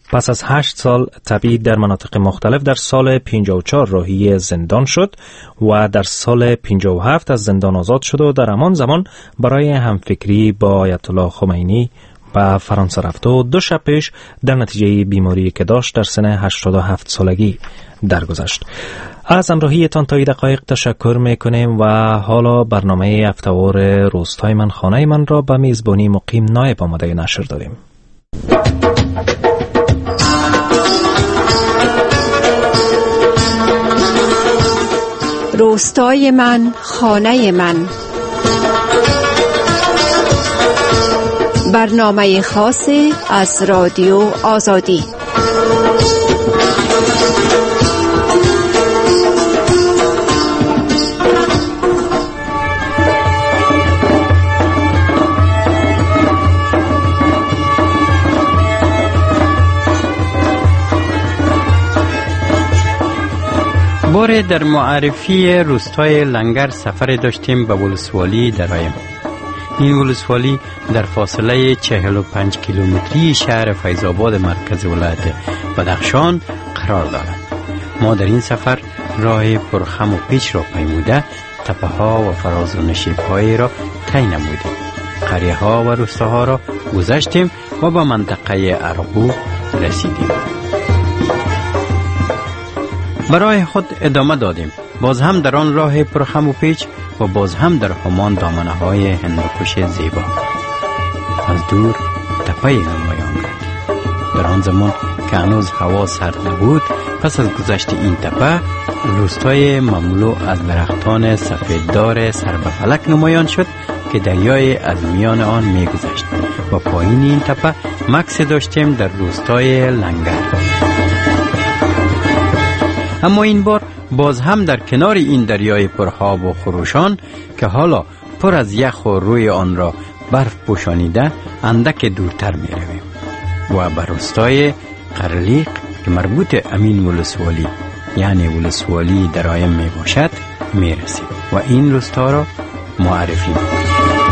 پس از 8 سال تبعید در مناطق مختلف در سال 54 راهی زندان شد و در سال 57 از زندان آزاد شد و در همان زمان برای همفکری با آیت الله خمینی به فرانسه رفت و 2 شب پیش در نتیجه بیماری که داشت در سن 87 سالگی درگذشت. از همراهیتان تا این دقایق تشکر میکنیم و حالا برنامه هفته‌وار روستای من خانه من را به میزبانی مقیم نایب آماده نشر داریم. روستای من خانه من، برنامه خاصی از رادیو آزادی. باره در معرفی روستای لنگر سفر داشتیم به ولسوالی درایم. این ولسوالی در فاصله 45 کیلومتری شهر فیض‌آباد مرکز ولایت بدخشان قرار دارد. ما در این سفر راه پرخم و پیچ را پیموده تپه ها و فراز و نشیب هایی را طی نمودیم. قریه ها و روستاها را گذشتیم و به منطقه ارغو رسیدیم. برای خود ادامه دادیم، باز هم در آن راه پرخم و پیچ و باز هم در همان دامنه های هندوکش زیبا. از دور تپه نمایان گردید. در آن زمان که هنوز هوا سرد نبود، پس از گذشت این تپه روستای مملو از درختان سفیددار سر به فلک نمایان شد که دریای از میان آن می گذشت و پایین این تپه مکث داشتیم در روستای لنگر. اما این بار باز هم در کنار این دریای پرآب و خروشان که حالا پر از یخ و روی آن را برف پوشانیده اندک دورتر می رویم و به روستای قرلیق که مربوط امین ولسوالی یعنی ولسوالی درایم می باشد می رسیم و این روستا را معرفی می کنیم.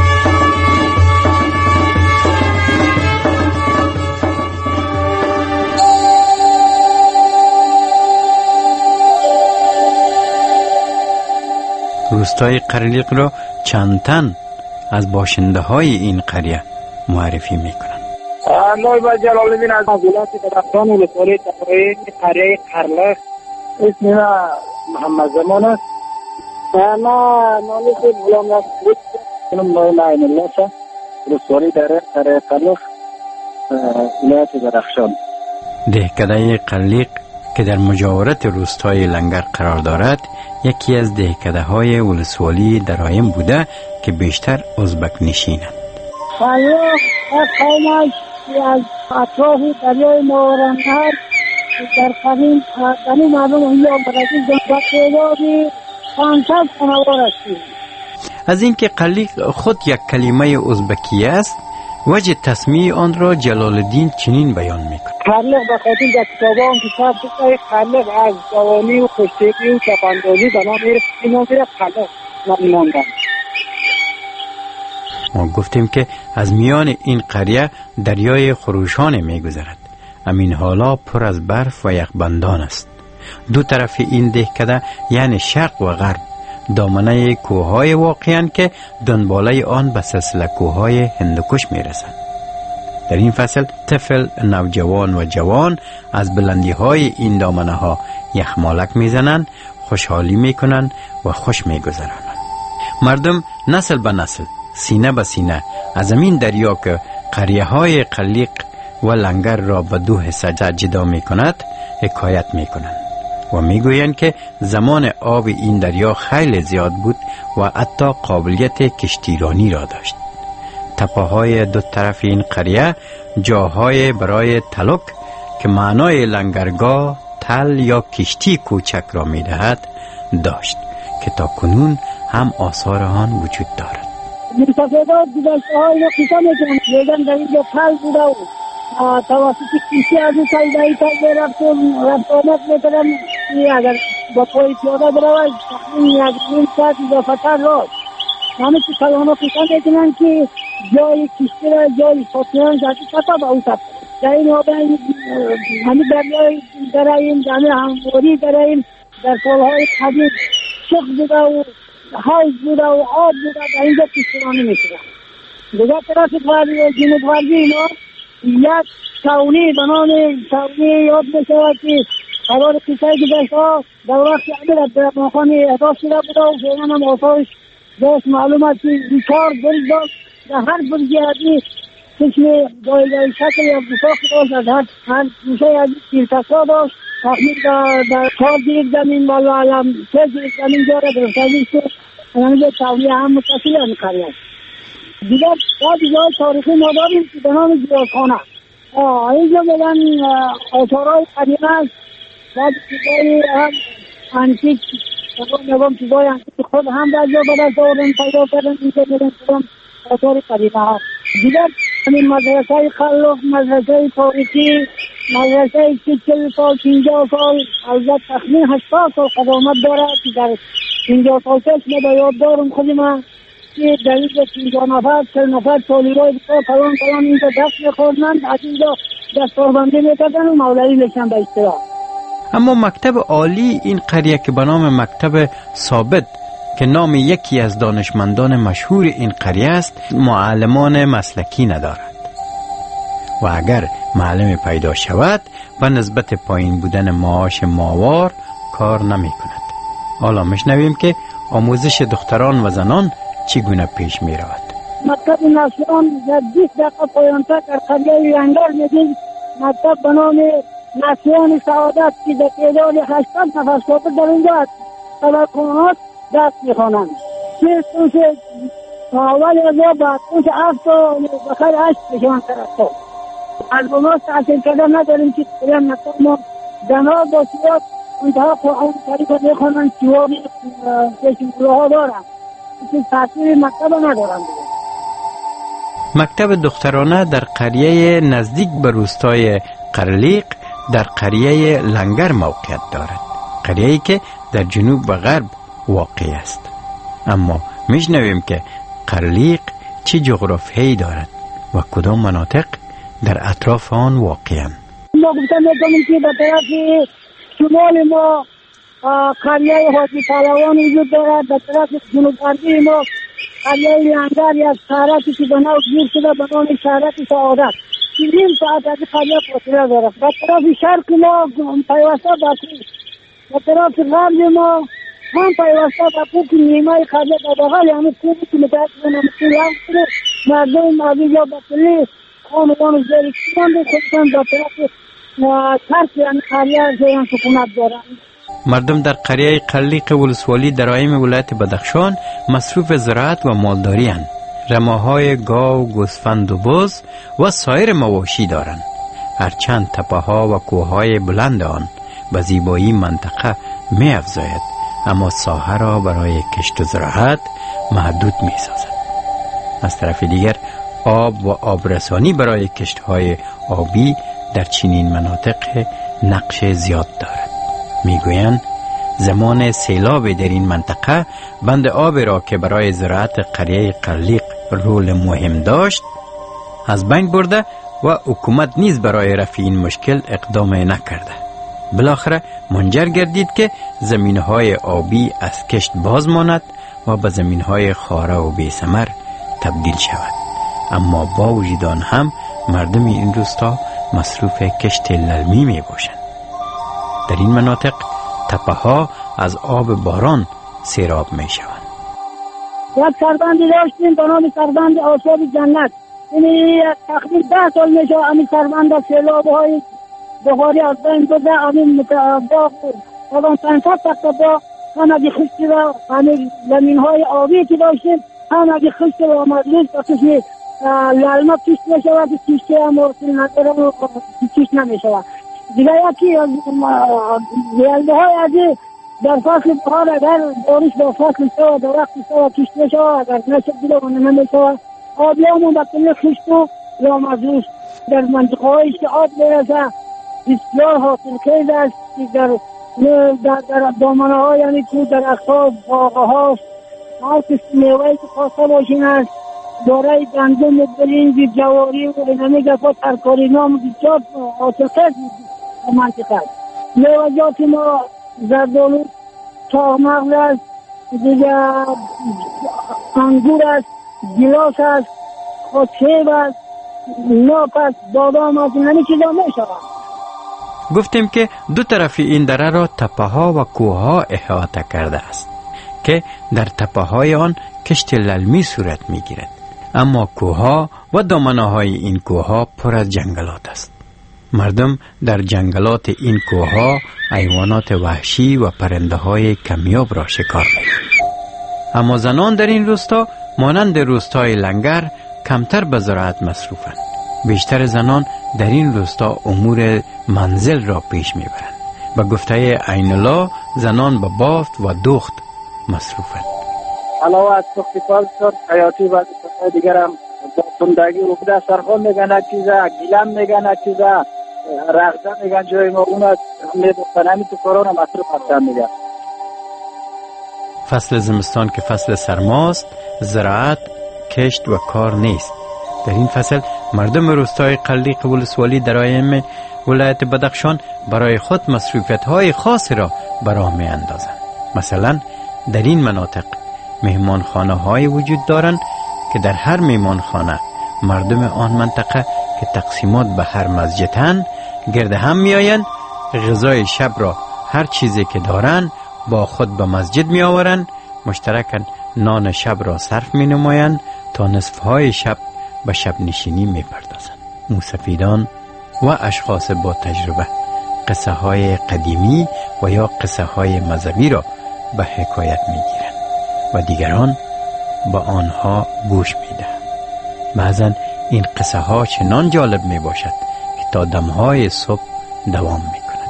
روستای قرلیق را چند تن از باشنده های این قریه معرفی می کنند. نایب جلال الدین از ولایت بدخشان ولسوالی تفریح قریه قرلیق. اسم من محمد زمان است. من نامی خود غلام نصیر کنم نایم عین الله شد ولسوالی در قریه قرلیق ولایت بدخشان. دهکده قرلیق که در مجاورت روستای لنگر قرار دارد یکی از دهکده های ولسوالی درایم بوده که بیشتر ازبک نشینند. قرلیق قیمت از اطراف دریای ماورالنهر در قدیم مردم اینجا برای زنبک پیدادی 500 خانوار هستید. از اینکه قرلیق خود یک کلمه ازبکی است، وجه تسمیه آن را جلال الدین چنین بیان میکند. قرلیق به خاطر در کتابان که کتاب شده قرلیق از جوانی و کشتگی و چپاندازی به نام میره قرلیق نمی‌ماندند. ما گفتیم که از میان این قریه دریای خروشان میگذرد. همین حالا پر از برف و یخبندان است. دو طرف این دهکده یعنی شرق و غرب دامنه کوههای واقعی‌اند که دنباله آن به سلسله کوههای هندوکش میرسند. در این فصل طفل، نوجوان و جوان از بلندی های این دامنه ها یخمالک میزنند، خوشحالی میکنند و خوش میگذرانند. مردم نسل به نسل، سینه به سینه از این دریا که قریه های قرلیق و لنگر را به دو حصه جدا میکند حکایت میکنند و میگویند که زمان آب این دریا خیلی زیاد بود و حتی قابلیت کشتیرانی را داشت. تپه‌های دو طرف این قریه جاهای برای تلک که معنای لنگرگاه، تل یا کشتی کوچک را میدهد داشت که تا کنون هم آثار آن وجود دارد. مسافرها گذشته های را قصه میکنند. میگن در اینجا تل بوده و توسط کشتی از این تل در این تل رفت آمد میکنن. اگر با پای پیاده برود یک نیم ساعت اضافتر راست. همه که کلانها قصه میکنند که جای کشتی را جای ساکنان جاتی کتا به او تپه در این آبان همه دریای داریم، همه همواری داریم. در سالهای قدیم شخ بوده و حوض بوده و آب بوده، در اینجا پیشترانی میشه. دیگر طرف غربی و جنوب غربی اینا یک ساونی به نام ساونی یاد میشود که قرار قصه گذشته در وقت امیر عبدالرحمن احداث شده بوده و فعلا هم آثارش داشت. معلوم است که 4 برج داشت، در هر برجی ازی چشم جایگاه شکل یا بساخت داشت، از هر گوشه ازی تیرکسا داشت. تقریب در 4 دیگ زمین والا علم 3 دیگ زمین جا را گرفتگی شد. همینجا ساونی هم متصل هم قریه است. دیگر بعد جای تاریخی ما داریم که به نام جیازخانه. اینجا بگن آثارهای قدیمه است. بعد چیزای هم انتیک نگم چیزای انتیک خود هم در جا به دست آوردن پیدا کردن. اینجا بگن کدام آثار قدیمه هست. دیگر همین مدرسه خلاق، مدرسه تاریخی، مدرسه 40 سال 50 سال البته تخمین 80 سال قدامت داره که در 50 سال پیش ما به یاد دارم خودی من که در اینجا 50 نفر 40 نفر طالبای بسیار کلان اینجا دست میخوردن، از اینجا دستاربندی میکردن و مولوی میشن به اصطلاح. اما مکتب عالی این قریه که به نام مکتب ثابت که نام یکی از دانشمندان مشهور این قریه است معلمان مسلکی ندارد و اگر معلم پیدا شود و نسبت پایین بودن معاش ماوار کار نمی کند. حالا میشنویم که آموزش دختران و زنان چگونه پیش می رود. مکتب ناسیون در 20 دقیقه پایانتر در قریه لنگر میدیم. مکتب به نام ناسیون سعادت که در تعداد 80 نفر ثابت در اینجا است. طبقات دست میخوانند. توش اول ازا بعد توش 7 تا بخیر 8 بشوان طرف از بناس تحصیل کردن نداریم که بریم مکتب ما زنها با سیاد انتها قرآن شریف میخوانند. سیوابی کشموله ها دارن که تحصیل مکتب ندارن. مکتب دخترانه در قریه نزدیک به روستای قرلیق در قریه لنگر موقعیت دارد. قریه‌ای که در جنوب و غرب واقع است. اما میشنویم که قرلیق چه جغرافیایی دارد و کدام مناطق در اطراف آن واقعند. ما گفتم میکنیم که به طرف شمال ما قریه حاجی پهلوان وجود دارد، به طرف جنوب غربی ما قریه لنگر یا شهرکی که به نام گیر شده به نام شهرک سعادت که نیم ساعت از قریه فاصله دارد. به طرف شرق ما پیوسته باقی، به طرف غرب ما هم پیوسته باقی که نیمه قریه به بغل یعنی کوبی که متأسفانه مسئول هم کنه مردم مردم یا بطلی خانوان زیری کنند خودشان به طرف ترک یعنی قریه زیان سکونت دارند. مردم در قریه قرلیق ولسوالی در اقلیم ولایت بدخشان مصروف زراعت و مالداری اند. رماهای گاو، گوسفند و بز و سایر مواشی دارند. هرچند تپه ها و کوه های بلند آن به زیبایی منطقه می افزاید، اما ساحه را برای کشت و زراعت محدود می سازد. از طرف دیگر آب و آبرسانی برای کشتهای آبی در چنین مناطق نقش زیاد دارد. میگویند زمان سیلاب در این منطقه بند آب را که برای زراعت قریه قرلیق رول مهم داشت از بین برده و حکومت نیز برای رفع این مشکل اقدام نکرده. بالاخره منجر گردید که زمینهای آبی از کشت باز ماند و به زمینهای خاره و بی ثمر تبدیل شود. اما با وجود آن هم مردم این روستا مصروف کشت للمی می باشند. در این مناطق تپه ها از آب باران سیراب می شوند. یک سربندی داشتیم به نام سربند آسیاب جنت. این تقریبا 10 سال می شود همین سربند سیلاب های بخاری از بین برده. همین باغ تمام 500 تکه باغ همه خشکی و همین زمین های آبی که داشتیم همه خشکی و مجلس و کسی لالما پیش می شود که کشتی هم ورسل ندارم و پیش نمی شود. دیگه یکی یلده های ازی در فصل بخار اگر بارش در فصل سوا در وقت سوا کشت می شود، اگر نشد دیگه و نمی شود آبی همون بطلی خشتو یا مجلس در منطقه هایش که آب میرسه بسیار حاصل خیز است که در دامنه ها یعنی که در اقصاب باغه ها هر کسی میوهی که خواسته باشین است دارای گندم برنج جواری و اینمی گفت ترکاری نام بسیار آسفه منطقه است. میوجات ما زردالو، چاهمغز است، دیگه انگور است، گیلاس است، سیب است، ناف است، بادام است، اینمی چیزا میشود. گفتیم که دو طرف این دره را تپه ها و کوه ها احاطه کرده است که در تپه های آن کشت للمی صورت می گیرد، اما کوه ها و دامنه های این کوه ها پر از جنگلات است. مردم در جنگلات این کوه ها حیوانات وحشی و پرنده های کمیاب را شکار می کنند. اما زنان در این روستا مانند روستای لنگر کمتر به زراعت مصروفند. بیشتر زنان در این روستا امور منزل را پیش میبرند. به گفته عین‌الله زنان به بافت و دوخت مصروفند. علاوه از سختی فالسر حیاتی و دیگر هم با تندگی عقده سرخان میگن یک چیزه، گیلم میگن یک چیزه، رغده میگن جای ما اون از میدوستن همی تو کاران هم مصروف هستن میگن. فصل زمستان که فصل سرماست، زراعت، کشت و کار نیست. در این فصل مردم روستای قلدیق ولسوالی در ایام ولایت بدخشان برای خود مصروفیت‌های خاصی را به راه می‌اندازند. مثلا در این مناطق مهمانخانه‌های وجود دارند که در هر مهمانخانه مردم آن منطقه که تقسیمات به هر مسجدند گرد هم می‌آیند، غذای شب را هر چیزی که دارند با خود به مسجد می‌آورند، مشترکاً نان شب را صرف می‌نمایند تا نصف‌های شب به شب نشینی می‌پردازند. موسفیدان و اشخاص با تجربه قصه های قدیمی و یا قصه های مذهبی را به حکایت می‌گیرند و دیگران به آنها گوش می‌دهند. بعضا این قصه ها چنان جالب میباشد که تا دمهای صبح دوام می‌کند.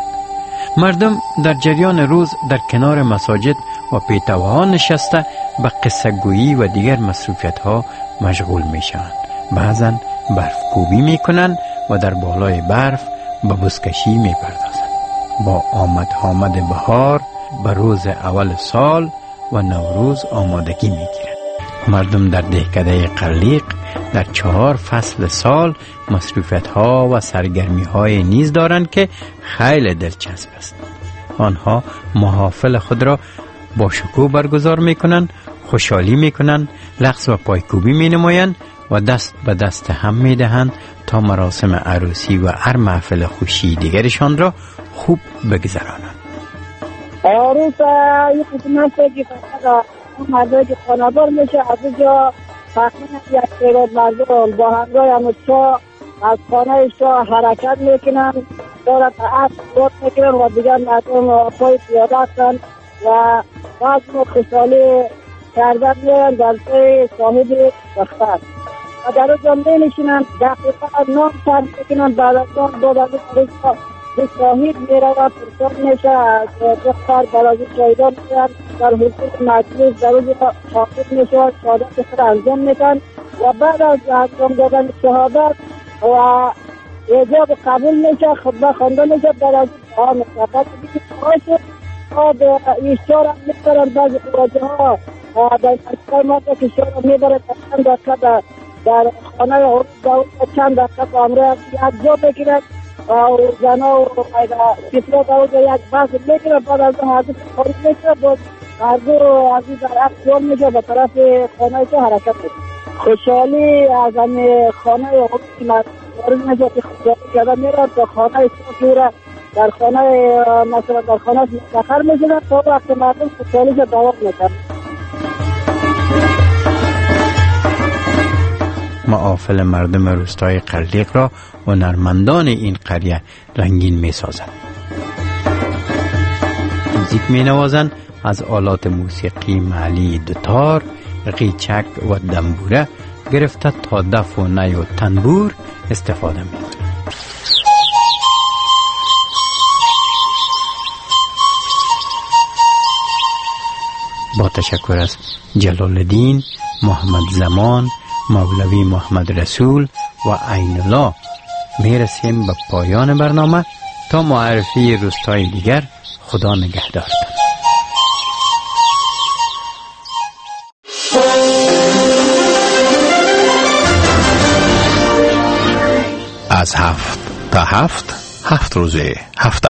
مردم در جریان روز در کنار مساجد و پیتاوها نشسته به قصه گویی و دیگر مصروفیت ها مشغول میشوند. بعضا برف کوبی میکنند و در بالای برف به بزکشی میپردازند. با آمد بهار به روز اول سال و نوروز آمادگی میگیرند. مردم در دهکده قلیق در 4 فصل سال مصروفیت ها و سرگرمی های نیز دارند که خیلی دلچسب است. آنها محافل خود را با شکوه برگزار میکنند، خوشحالی میکنند، رقص و پایکوبی مینمایند و دست به دست هم میدهند تا مراسم عروسی و هر محفل خوشی دیگرشان را خوب بگذرانند. عروس یک قسمت که فقط مردای که خانه‌دار میشه، از اینجا تقریبا یک تعداد مردم با همراه همسا از خانه شاه حرکت میکنن، دارد عصر بود میکنن و دیگر مردم پای پیاده هستند و بعض خوشحالی کردن میرن در پای صاحب دختر و در او جمعه نشینن. دقیقا نام سر میکنن، بعد از نام دادن به صاحب میره و پرسان میشه از دختر برازی شایدان میرن در حضور مجلس در روز شاقب میشه، شهادت خود انجام میکن و بعد از انجام دادن شهادت و اجاب قبول میشه، خطبه خوانده میشه، در از دعا میشه. بعد دیگه باشه به ایشار هم میبرن، بعضی خواجه ها در مسکر ماتا که شار هم میبرن چند دقیقه در خانه عروس داود چند دقیقه با امره یک جا بگیرن و زنا و کسرا داود یک بحث میکنن. بعد از اون حضرت خارج میشه، باز هردو عزیز در اکسیون میشه به طرف خانه تو حرکت میشه. خوشحالی از همه خانه عروس وارد میشه که خوشحالی کرده میره تا خانه تو در خانه مثلا در خانه مستقر میشن تا وقت مردم خوشحالیش دوام میکنن. محافل مردم روستای قلدیق را هنرمندان این قریه رنگین می سازند. موزیک می نوازند، از آلات موسیقی محلی دوتار، قیچک و دنبوره گرفته تا دف و نی و تنبور استفاده می کنند. با تشکر از جلال الدین، محمد زمان، مولوی محمد رسول و عین‌الله میرسیم به پایان برنامه. تا معرفی روستای دیگر، خدا نگهدارتان. از 7 تا 7 روزه هفته.